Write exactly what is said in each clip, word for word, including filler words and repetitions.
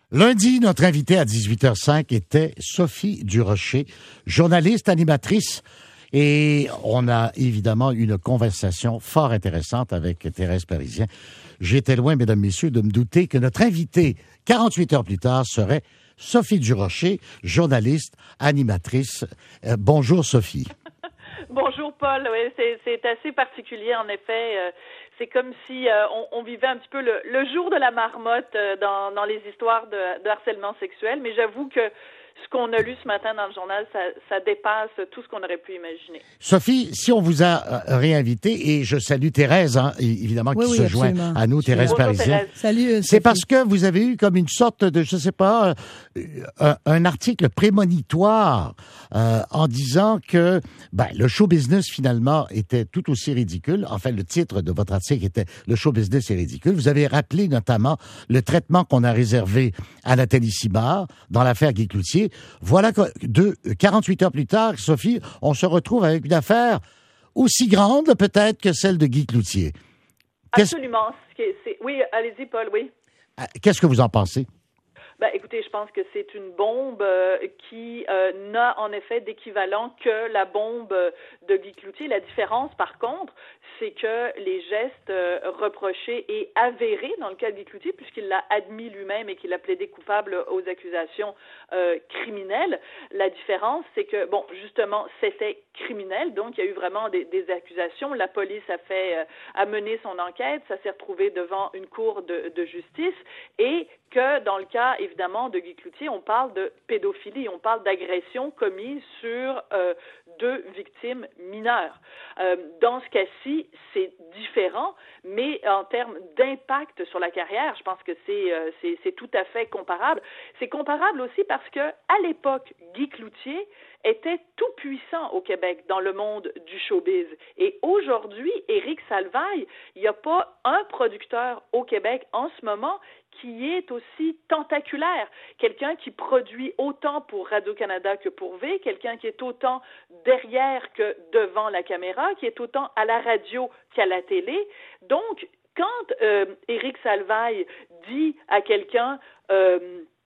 Lundi, notre invitée à dix-huit heures cinq était Sophie Durocher, journaliste, animatrice, et on a évidemment eu une conversation fort intéressante avec Thérèse Parisien. J'étais loin, mesdames, messieurs, de me douter que notre invitée, quarante-huit heures plus tard, serait Sophie Durocher, journaliste, animatrice. Euh, bonjour, Sophie. Bonjour, Paul. Oui, c'est, c'est assez particulier, en effet. Euh, c'est comme si euh, on, on vivait un petit peu le, le jour de la marmotte euh, dans, dans les histoires de, de harcèlement sexuel, mais j'avoue que ce qu'on a lu ce matin dans le journal, ça, ça dépasse tout ce qu'on aurait pu imaginer. Sophie, si on vous a réinvité, et je salue Thérèse, hein, évidemment, oui, qui oui, se absolument. joint à nous, Thérèse Bonjour, Parisien. Thérèse. Salut, euh, C'est parce que vous avez eu comme une sorte de, je sais pas, un, un article prémonitoire euh, en disant que ben, le show business, finalement, était tout aussi ridicule. Enfin, le titre de votre article était « Le show business est ridicule ». Vous avez rappelé notamment le traitement qu'on a réservé à Nathalie Simard dans l'affaire Guy Cloutier. Voilà que de quarante-huit heures plus tard, Sophie, on se retrouve avec une affaire aussi grande peut-être que celle de Guy Cloutier. Qu'est-ce... Absolument. C'est, c'est... Oui, allez-y, Paul, oui. Qu'est-ce que vous en pensez? Ben, écoutez, je pense que c'est une bombe euh, qui euh, n'a en effet d'équivalent que la bombe de Guy Cloutier. La différence, par contre, c'est que les gestes euh, reprochés et avérés dans le cas de Guy Cloutier, puisqu'il l'a admis lui-même et qu'il a plaidé coupable aux accusations euh, criminelles, la différence, c'est que, bon, justement, c'était criminel, donc il y a eu vraiment des, des accusations. La police a fait, euh, a mené son enquête, ça s'est retrouvé devant une cour de, de justice, et que dans le cas, évidemment, de Guy Cloutier, on parle de pédophilie, on parle d'agression commise sur euh, deux victimes mineures. Euh, dans ce cas-ci, c'est différent, mais en termes d'impact sur la carrière, je pense que c'est, euh, c'est, c'est tout à fait comparable. C'est comparable aussi parce que, à l'époque, Guy Cloutier était tout puissant au Québec dans le monde du showbiz. Et aujourd'hui, Éric Salvaille, il n'y a pas un producteur au Québec en ce moment qui est aussi tentaculaire. Quelqu'un qui produit autant pour Radio-Canada que pour V, quelqu'un qui est autant derrière que devant la caméra, qui est autant à la radio qu'à la télé. Donc, quand euh, Éric Salvaille dit à quelqu'un euh,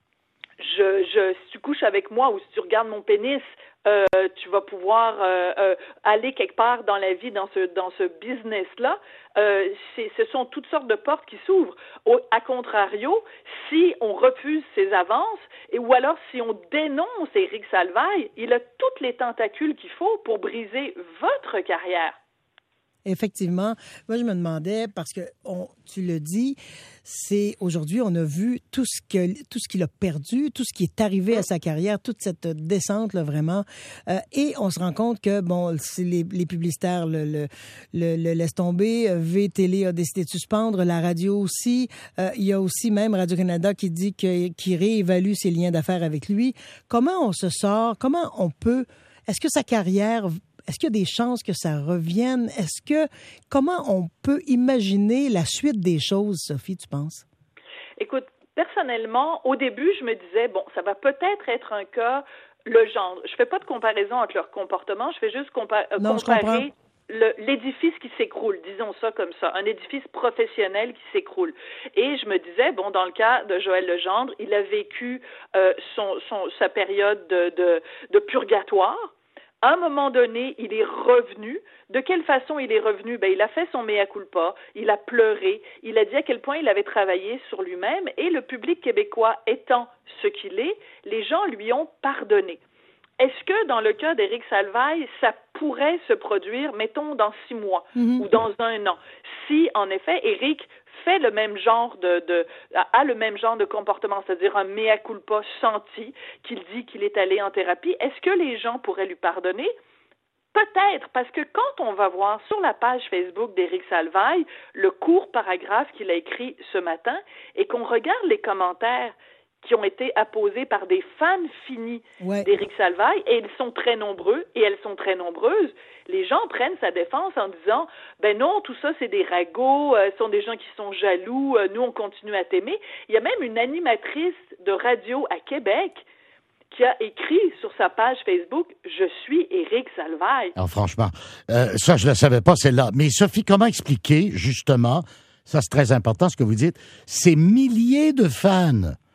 je, je, si tu couches avec moi ou si tu regardes mon pénis, euh, tu vas pouvoir euh, euh, aller quelque part dans la vie, dans ce, dans ce business-là, euh, c'est, ce sont toutes sortes de portes qui s'ouvrent. Au, à contrario, si on refuse ses avances, et, ou alors si on dénonce Éric Salvaille, il a toutes les tentacules qu'il faut pour briser votre carrière. Effectivement. Moi, je me demandais, parce que on, tu le dis, c'est aujourd'hui, on a vu tout ce que tout ce qu'il a perdu, tout ce qui est arrivé à sa carrière, toute cette descente, là, vraiment. Euh, et on se rend compte que, bon, c'est les, les publicitaires le, le, le, le laissent tomber. V Télé a décidé de suspendre, la radio aussi. Euh, il y a aussi même Radio-Canada qui dit que, qui réévalue ses liens d'affaires avec lui. Comment on se sort? Comment on peut... Est-ce que sa carrière... Est-ce qu'il y a des chances que ça revienne? Est-ce que, comment on peut imaginer la suite des choses, Sophie, tu penses? Écoute, personnellement, au début, je me disais, bon, ça va peut-être être un cas, le genre. Je fais pas de comparaison entre leur comportement, je fais juste compa- non, comparer le, l'édifice qui s'écroule, disons ça comme ça, un édifice professionnel qui s'écroule. Et je me disais, bon, dans le cas de Joël Legendre, il a vécu euh, son, son, sa période de, de, de purgatoire. À un moment donné, il est revenu. De quelle façon il est revenu? Ben, il a fait son mea culpa, il a pleuré, il a dit à quel point il avait travaillé sur lui-même et le public québécois étant ce qu'il est, les gens lui ont pardonné. Est-ce que dans le cas d'Éric Salvaille, ça pourrait se produire, mettons, dans six mois mm-hmm. ou dans un an? Si, en effet, Éric fait le même genre de, de a le même genre de comportement, c'est-à-dire un mea culpa senti, qu'il dit qu'il est allé en thérapie, est-ce que les gens pourraient lui pardonner? Peut-être, parce que quand on va voir sur la page Facebook d'Éric Salvaille le court paragraphe qu'il a écrit ce matin et qu'on regarde les commentaires qui ont été apposés par des fans finis ouais. d'Éric Salvaille, et ils sont très nombreux, et elles sont très nombreuses, les gens prennent sa défense en disant « Ben non, tout ça, c'est des ragots, euh, ce sont des gens qui sont jaloux, euh, nous, on continue à t'aimer. » Il y a même une animatrice de radio à Québec qui a écrit sur sa page Facebook « Je suis Éric Salvaille ». Alors franchement, euh, ça, je ne la savais pas, celle-là. Mais Sophie, comment expliquer, justement, ça c'est très important ce que vous dites, ces milliers de fans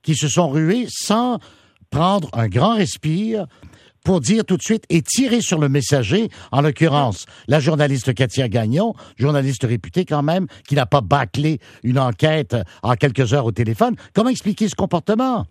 qui se sont rués sans prendre un grand respire pour dire tout de suite et tirer sur le messager, en l'occurrence, la journaliste Katia Gagnon, journaliste réputée quand même, qui n'a pas bâclé une enquête en quelques heures au téléphone. Comment expliquer ce comportement?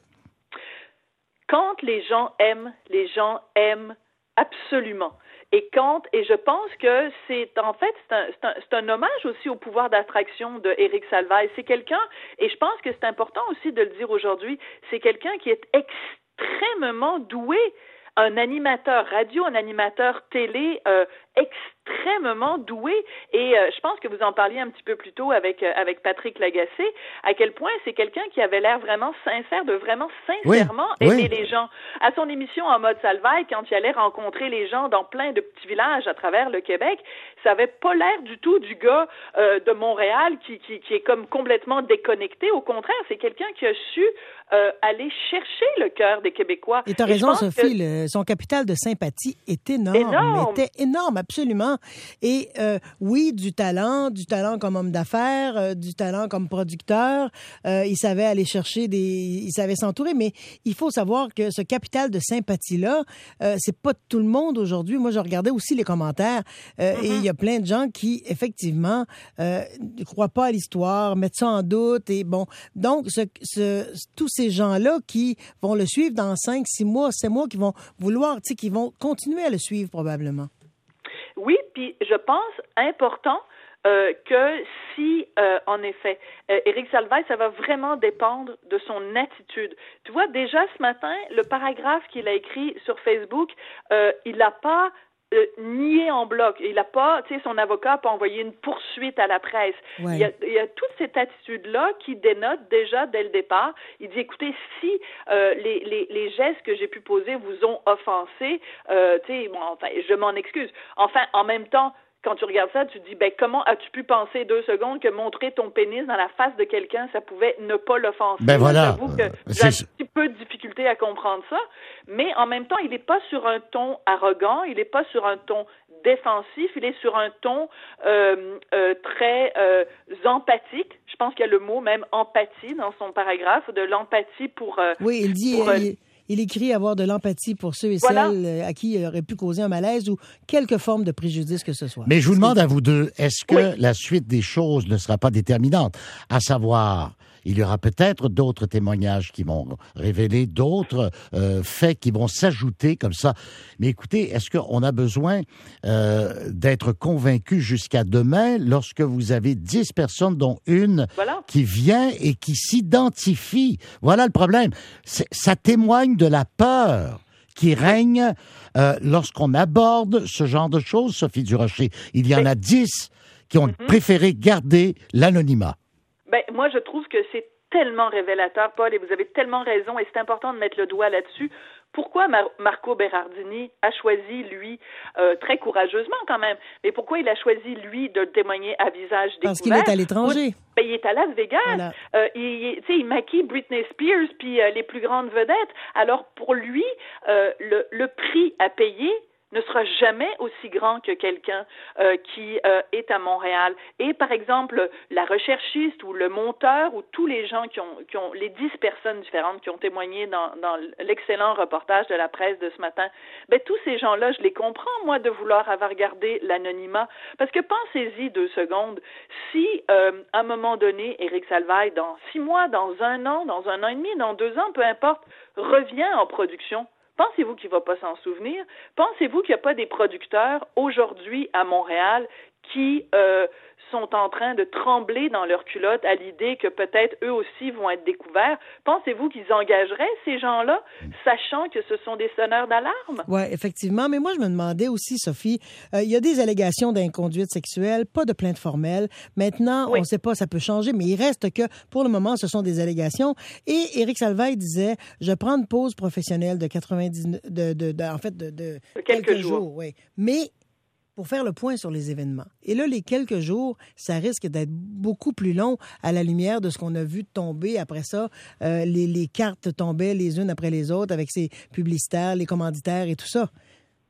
Quand les gens aiment, les gens aiment absolument. Et quand, et je pense que c'est, en fait, c'est un, c'est un, c'est un hommage aussi au pouvoir d'attraction de Éric Salvaille. C'est quelqu'un, et je pense que c'est important aussi de le dire aujourd'hui, c'est quelqu'un qui est extrêmement doué, un animateur radio, un animateur télé euh, extrêmement doué. Et euh, je pense que vous en parliez un petit peu plus tôt avec euh, avec Patrick Lagacé, à quel point c'est quelqu'un qui avait l'air vraiment sincère, de vraiment sincèrement oui, aimer oui. les gens. À son émission En mode Salvaille, quand il allait rencontrer les gens dans plein de petits villages à travers le Québec, ça avait pas l'air du tout du gars euh, de Montréal qui, qui qui est comme complètement déconnecté. Au contraire, c'est quelqu'un qui a su euh, aller chercher le cœur des Québécois. Et tu as raison, Sophie, que... le, son capital de sympathie est énorme. Énorme. Était énorme, absolument. Et euh, oui, du talent, du talent comme homme d'affaires, euh, du talent comme producteur. Euh, il savait aller chercher des... Il savait s'entourer, mais il faut savoir que ce capital de sympathie-là, euh, c'est pas tout le monde aujourd'hui. Moi, je regardais aussi les commentaires euh, mm-hmm. et il y a plein de gens qui, effectivement, euh, ne croient pas à l'histoire, mettent ça en doute. Et bon, donc, ce, ce, tous ces gens-là qui vont le suivre dans cinq, six mois, sept mois, qui vont vouloir, tu sais, qui vont continuer à le suivre probablement. Oui, puis je pense important euh, que si, euh, en effet, euh, Éric Salvaille, ça va vraiment dépendre de son attitude. Tu vois, déjà ce matin, le paragraphe qu'il a écrit sur Facebook, euh, il n'a pas Euh, nié en bloc. Il n'a pas, tu sais, son avocat n'a pas envoyé une poursuite à la presse. Ouais. Il, y a, il y a toute cette attitude-là qui dénote déjà dès le départ. Il dit, écoutez, si euh, les, les, les gestes que j'ai pu poser vous ont offensé, euh, tu sais, bon, enfin, je m'en excuse. Enfin, en même temps, quand tu regardes ça, tu te dis, ben, comment as-tu pu penser deux secondes que montrer ton pénis dans la face de quelqu'un, ça pouvait ne pas l'offenser? Ben voilà. J'avoue que euh, j'ai un petit peu de difficulté à comprendre ça, mais en même temps, il n'est pas sur un ton arrogant, il n'est pas sur un ton défensif, il est sur un ton euh, euh, très euh, empathique. Je pense qu'il y a le mot même empathie dans son paragraphe, de l'empathie pour... Euh, oui, il dit... pour, euh, il... Il écrit avoir de l'empathie pour ceux et voilà. celles à qui il aurait pu causer un malaise ou quelque forme de préjudice que ce soit. Mais je vous demande à vous deux, est-ce que oui. la suite des choses ne sera pas déterminante? À savoir, il y aura peut-être d'autres témoignages qui vont révéler d'autres euh, faits qui vont s'ajouter comme ça. Mais écoutez, est-ce qu'on a besoin euh, d'être convaincu jusqu'à demain lorsque vous avez dix personnes, dont une voilà. qui vient et qui s'identifie? Voilà le problème. C'est, ça témoigne de la peur qui règne euh, lorsqu'on aborde ce genre de choses, Sophie Durocher. Il y en a dix qui ont mm-hmm. préféré garder l'anonymat. Ben, moi, je trouve que c'est tellement révélateur, Paul, et vous avez tellement raison, et c'est important de mettre le doigt là-dessus. Pourquoi Mar- Marco Berardini a choisi, lui, euh, très courageusement quand même, mais pourquoi il a choisi, lui, de témoigner à visage découvert? Parce qu'il est à l'étranger. Ben, il est à Las Vegas. Voilà. Euh, il, il, il maquille Britney Spears puis euh, les plus grandes vedettes. Alors, pour lui, euh, le, le prix à payer ne sera jamais aussi grand que quelqu'un euh, qui euh, est à Montréal. Et par exemple, la recherchiste ou le monteur ou tous les gens qui ont, qui ont les dix personnes différentes qui ont témoigné dans, dans l'excellent reportage de la presse de ce matin, ben tous ces gens-là, je les comprends, moi, de vouloir avoir gardé l'anonymat. Parce que pensez-y deux secondes, si euh, à un moment donné, Éric Salvaille, dans six mois, dans un an, dans un an et demi, dans deux ans, peu importe, revient en production, pensez-vous qu'il ne va pas s'en souvenir? Pensez-vous qu'il n'y a pas des producteurs aujourd'hui à Montréal qui euh, sont en train de trembler dans leur culotte à l'idée que peut-être eux aussi vont être découverts? Pensez-vous qu'ils engageraient ces gens-là, sachant que ce sont des sonneurs d'alarme? Oui, effectivement. Mais moi, je me demandais aussi, Sophie, euh, il y a des allégations d'inconduite sexuelle, pas de plainte formelle. Maintenant, oui. on ne sait pas, ça peut changer, mais il reste que, pour le moment, ce sont des allégations. Et Éric Salvaille disait, je prends une pause professionnelle de quatre-vingt-dix, de, de, de en fait, de, de, de quelques, quelques jours. jours oui. Mais pour faire le point sur les événements. Et là, les quelques jours, ça risque d'être beaucoup plus long à la lumière de ce qu'on a vu tomber après ça. Euh, les, les cartes tombaient les unes après les autres avec ces publicitaires, les commanditaires et tout ça.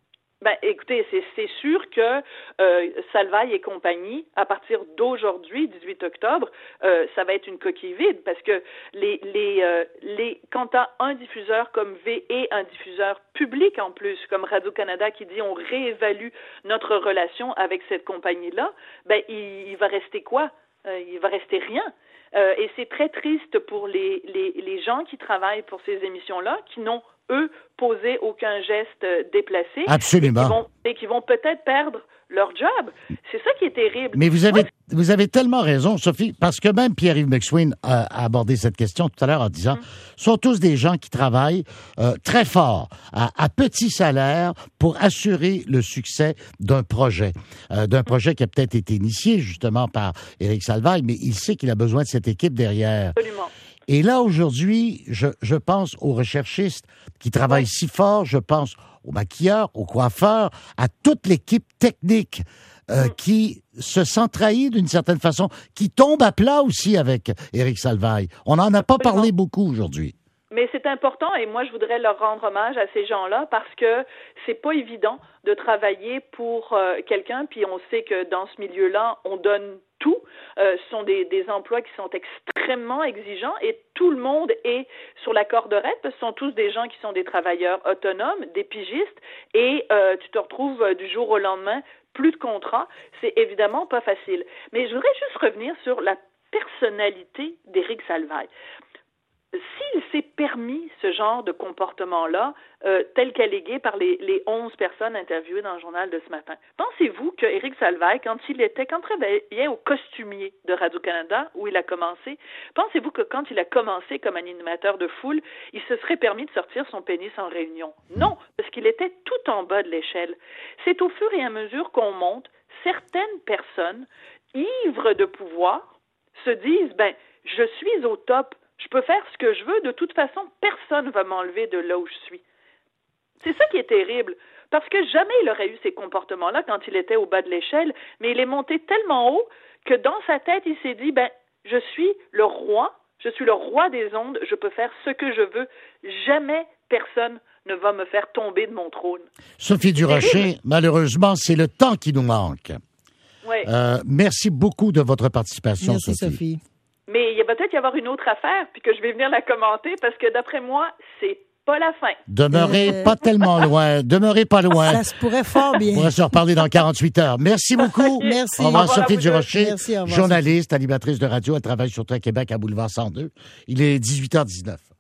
Ben, écoutez, c'est, c'est sûr que euh, Salvaille et compagnie, à partir d'aujourd'hui, dix-huit octobre, euh, ça va être une coquille vide parce que les les euh, les quand t'as un diffuseur comme V et un diffuseur public en plus, comme Radio-Canada qui dit on réévalue notre relation avec cette compagnie-là, ben il, il va rester quoi? Euh, il va rester rien. Euh, et c'est très triste pour les, les les gens qui travaillent pour ces émissions-là, qui n'ont eux, poser aucun geste déplacé. Absolument. Et qui vont, et qui vont peut-être perdre leur job. C'est ça qui est terrible. Mais vous avez, Moi, vous avez tellement raison, Sophie, parce que même Pierre-Yves McSween a, a abordé cette question tout à l'heure en disant, mm. sont tous des gens qui travaillent euh, très fort, à, à petit salaire, pour assurer le succès d'un projet. Euh, d'un projet qui a peut-être été initié, justement, par Éric Salvaille, mais il sait qu'il a besoin de cette équipe derrière. Absolument. Et là, aujourd'hui, je, je pense aux recherchistes qui travaillent si fort, je pense aux maquilleurs, aux coiffeurs, à toute l'équipe technique euh, mm. qui se sent trahie d'une certaine façon, qui tombe à plat aussi avec Éric Salvaille. On n'en a pas Absolument. parlé beaucoup aujourd'hui. Mais c'est important et moi je voudrais leur rendre hommage à ces gens-là parce que c'est pas évident de travailler pour euh, quelqu'un, puis on sait que dans ce milieu-là, on donne tout. Euh, ce sont des, des emplois qui sont extrêmement exigeants et tout le monde est sur la corde raide parce que ce sont tous des gens qui sont des travailleurs autonomes, des pigistes et euh, tu te retrouves euh, du jour au lendemain, plus de contrat. C'est évidemment pas facile. Mais je voudrais juste revenir sur la personnalité d'Éric Salvaille. S'il s'est permis ce genre de comportement-là, euh, tel qu'allégué par les, les onze personnes interviewées dans le journal de ce matin, pensez-vous que Éric Salvaille, quand il était, quand il travaillait au costumier de Radio-Canada, où il a commencé, pensez-vous que quand il a commencé comme animateur de foule, il se serait permis de sortir son pénis en réunion? Non, parce qu'il était tout en bas de l'échelle. C'est au fur et à mesure qu'on monte, certaines personnes, ivres de pouvoir, se disent, ben, je suis au top. Je peux faire ce que je veux. De toute façon, personne ne va m'enlever de là où je suis. C'est ça qui est terrible. Parce que jamais il aurait eu ces comportements-là quand il était au bas de l'échelle, mais il est monté tellement haut que dans sa tête, il s'est dit, ben, je suis le roi, je suis le roi des ondes, je peux faire ce que je veux. Jamais personne ne va me faire tomber de mon trône. Sophie Durocher, très... malheureusement, c'est le temps qui nous manque. Oui. Euh, merci beaucoup de votre participation, merci, Sophie. Sophie. Mais il va peut-être y avoir une autre affaire, puis que je vais venir la commenter, parce que d'après moi, c'est pas la fin. Demeurez euh... pas tellement loin. Demeurez pas loin. Ça se pourrait fort bien. On pourrait se reparler dans quarante-huit heures. Merci beaucoup. Okay. Merci. Au revoir, au revoir Sophie Durocher, Merci, au revoir, journaliste, animatrice de radio. Elle travaille sur Très Québec à Boulevard cent deux. Il est dix-huit heures dix-neuf.